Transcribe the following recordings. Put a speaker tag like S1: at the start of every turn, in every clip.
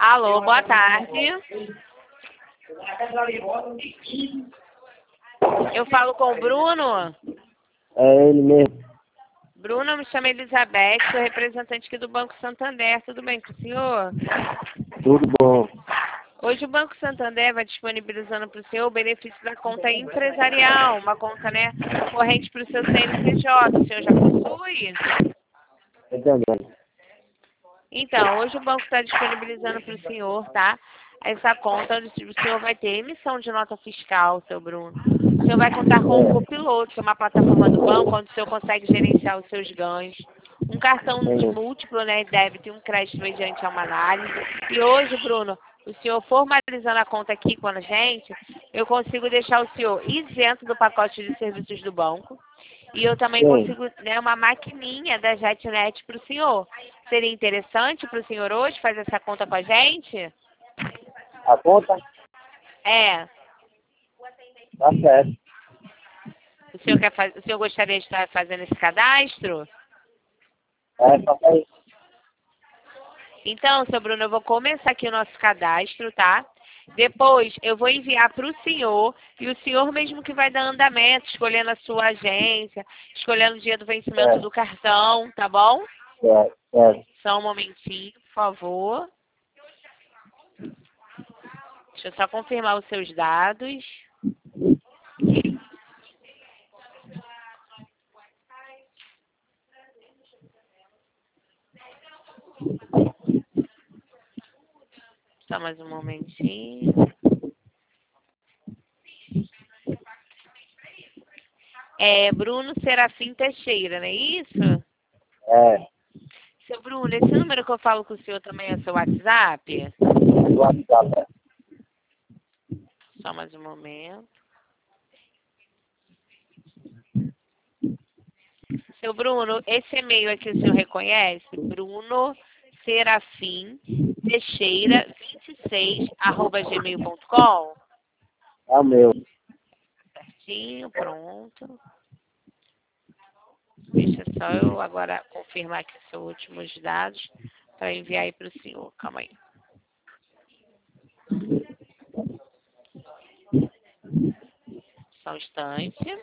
S1: Alô, boa tarde. Eu falo com o Bruno.
S2: É ele mesmo.
S1: Bruno, me chama Elizabeth, sou representante aqui do Banco Santander. Tudo bem com o senhor?
S2: Tudo bom.
S1: Hoje o Banco Santander vai disponibilizando para o senhor o benefício da conta empresarial, uma conta, né, corrente para o seu CNPJ. O senhor já possui?
S2: Entendendo.
S1: Então, hoje o banco está disponibilizando para o senhor, tá? Essa conta, onde o senhor vai ter emissão de nota fiscal, seu Bruno. O senhor vai contar com o Copiloto, que é uma plataforma do banco, onde o senhor consegue gerenciar os seus ganhos. Um cartão de múltiplo, né, débito e um crédito mediante uma análise. E hoje, Bruno, o senhor formalizando a conta aqui com a gente, eu consigo deixar o senhor isento do pacote de serviços do banco. E eu também consigo, né, uma maquininha da JetNet para o senhor. Seria interessante para o senhor hoje fazer essa conta com a gente?
S2: A conta?
S1: É.
S2: Tá certo.
S1: O senhor gostaria de estar fazendo esse cadastro?
S2: É, só pra isso.
S1: Então, seu Bruno, eu vou começar aqui o nosso cadastro, tá? Depois eu vou enviar para o senhor, e o senhor mesmo que vai dar andamento, escolhendo a sua agência, escolhendo o dia do vencimento do cartão, tá bom?
S2: Certo.
S1: Só um momentinho, por favor. Deixa eu só confirmar os seus dados. Só mais um momentinho. É Bruno Serafim Teixeira, não é isso?
S2: É.
S1: Seu Bruno, esse número que eu falo com o senhor também é seu WhatsApp?
S2: Do WhatsApp.
S1: Só mais um momento. Seu Bruno, esse e-mail aqui o senhor reconhece? Bruno Serafim Teixeira 26@gmail.com.
S2: É o meu.
S1: Certinho, pronto. Deixa só eu agora confirmar aqui os seus últimos dados para enviar aí para o senhor. Calma aí. Só um instante.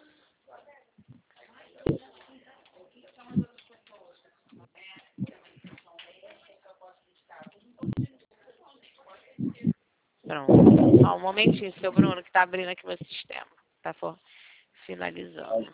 S1: Pronto. Só um momentinho, seu Bruno, que está abrindo aqui meu sistema. Tá finalizando.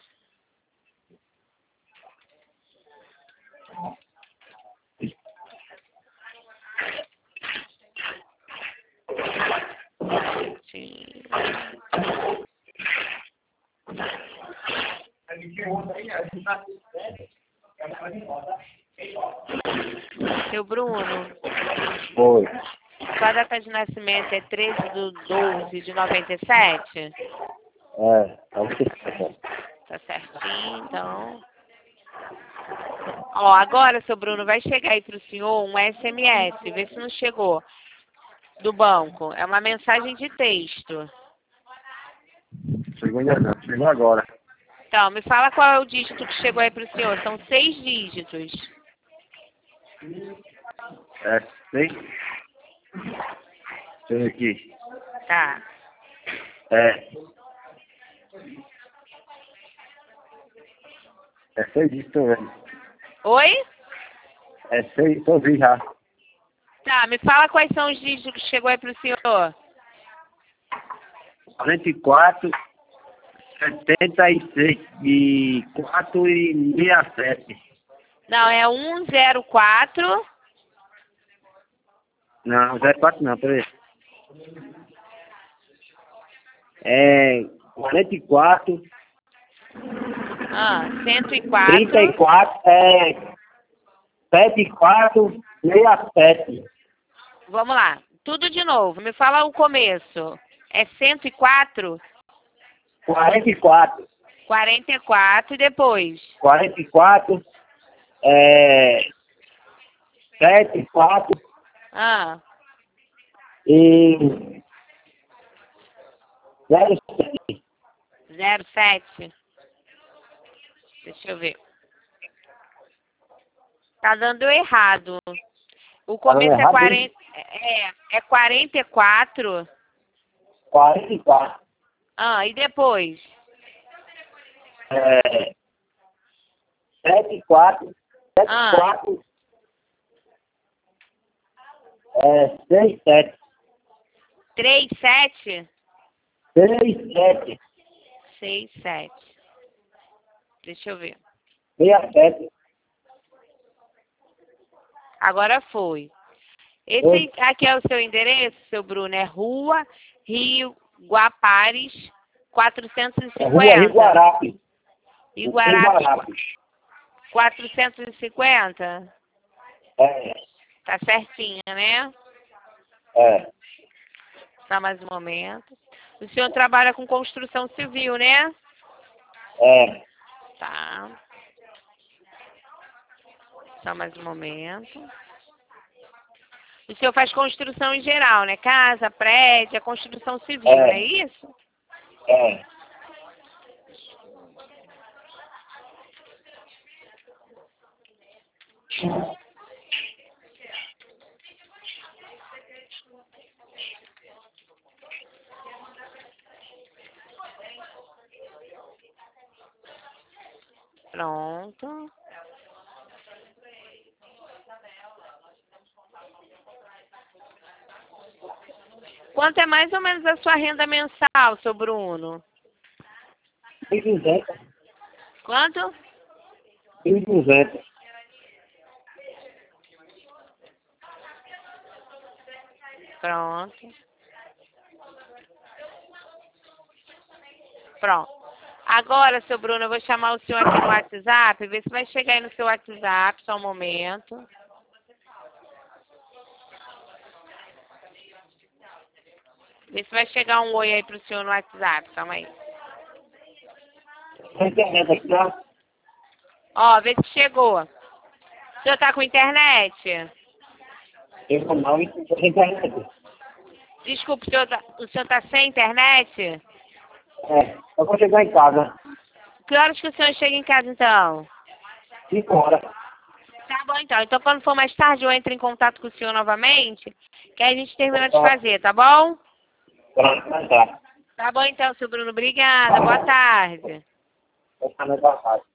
S1: Seu Bruno.
S2: Foi.
S1: Sua data de nascimento é 13/12/97?
S2: É. Tá certo.
S1: Tá certinho, então. Ó, agora, seu Bruno, vai chegar aí pro senhor um SMS. Vê se não chegou. Do banco. É uma mensagem de texto.
S2: Chegou ainda não. Chegou agora.
S1: Então, me fala qual é o dígito que chegou aí pro senhor. São 6 dígitos.
S2: É 6. Deixa eu ver aqui.
S1: Tá.
S2: É 6 disso também.
S1: Oi?
S2: É 6, tô ouvindo já.
S1: Tá, me fala quais são os dígitos que chegou aí pro senhor.
S2: 44, 76 e 4 e 67.
S1: Não, é 104.
S2: Não, 04 não, peraí. É 44,
S1: 104.
S2: 34, 74, 67.
S1: Vamos lá. Tudo de novo. Me fala o começo. É 104?
S2: 44.
S1: 44 e depois?
S2: 44, 74 e 07.
S1: 07. Deixa eu ver. Tá dando errado. O começo é
S2: errado,
S1: 40. É 44.
S2: 44.
S1: Ah, e depois?
S2: 74.
S1: Ah,
S2: 74. 67.
S1: 37?
S2: 67.
S1: 67. Deixa eu ver.
S2: 67.
S1: Agora foi. Esse aqui é o seu endereço, seu Bruno? É Rua Rio Guapares,
S2: Rua
S1: 450.
S2: Iguarape.
S1: Iguarape, 450?
S2: É.
S1: Tá certinho, né?
S2: É.
S1: Só mais um momento. O senhor trabalha com construção civil, né?
S2: É.
S1: Tá. Só mais um momento. O senhor faz construção em geral, né? Casa, prédio, é construção civil, não é isso?
S2: É.
S1: Pronto. Quanto é mais ou menos a sua renda mensal, seu Bruno?
S2: 1.200.
S1: Quanto?
S2: 1.200.
S1: Pronto. Pronto. Agora, seu Bruno, eu vou chamar o senhor aqui no WhatsApp, ver se vai chegar aí no seu WhatsApp, só um momento. Vê se vai chegar um oi aí pro senhor no WhatsApp, calma aí.
S2: Tem internet aqui, ó.
S1: Ó, vê se chegou. O senhor tá com internet?
S2: Eu não tem internet.
S1: Desculpa, o senhor tá sem internet?
S2: É. Eu vou chegar em casa.
S1: Que horas que o senhor chega em casa, então?
S2: 5 horas.
S1: Tá bom, então. Então, quando for mais tarde, eu entro em contato com o senhor novamente, que aí a gente termina de fazer, tá bom?
S2: Pronto, tá.
S1: Tá bom, então, seu Bruno. Obrigada. Boa tarde.
S2: Boa tarde.